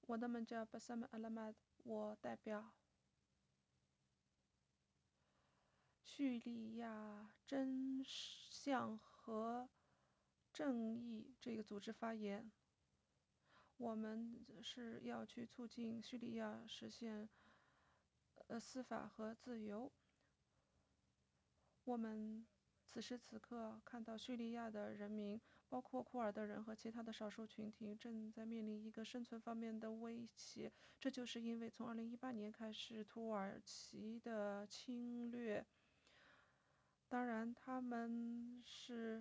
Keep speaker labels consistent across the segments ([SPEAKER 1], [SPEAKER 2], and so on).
[SPEAKER 1] 我的名叫巴萨姆阿拉马，我代表叙利亚真相和正义这个组织发言。我们是要去促进叙利亚实现司法和自由。我们此时此刻看到叙利亚的人民，包括库尔德人和其他的少数群体，正在面临一个生存方面的威胁。这就是因为从2018年开始，土耳其的侵略，当然他们是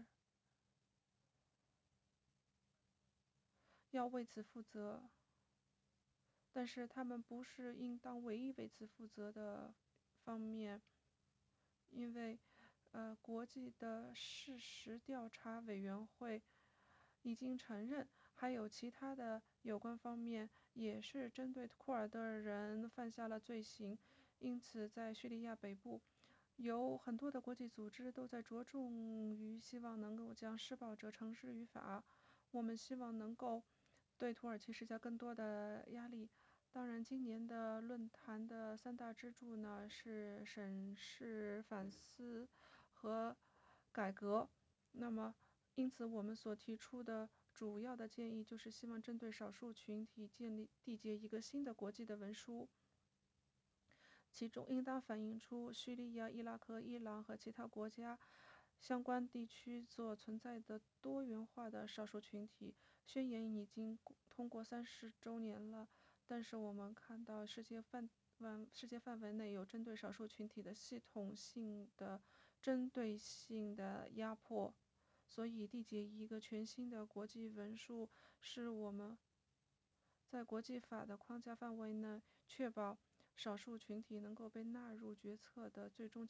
[SPEAKER 1] 要为此负责，但是他们不是应当唯一为此负责的方面，因为国际的事实调查委员会已经承认，还有其他的有关方面也是针对库尔德人犯下了罪行。因此，在叙利亚北部，有很多的国际组织都在着重于希望能够将施暴者绳之于法。我们希望能够对土耳其施加更多的压力。当然，今年的论坛的3大支柱呢是审视、反思和改革。那么，因此我们所提出的主要的建议就是希望针对少数群体缔结一个新的国际的文书，其中应当反映出叙利亚、伊拉克、伊朗和其他国家相关地区所存在的多元化的少数群体。宣言已经通过30周年了，但是我们看到世界范围内有针对少数群体的系统性的、针对性的压迫，所以缔结一个全新的国际文书，是我们在国际法的框架范围内确保少数群体能够被纳入决策的最终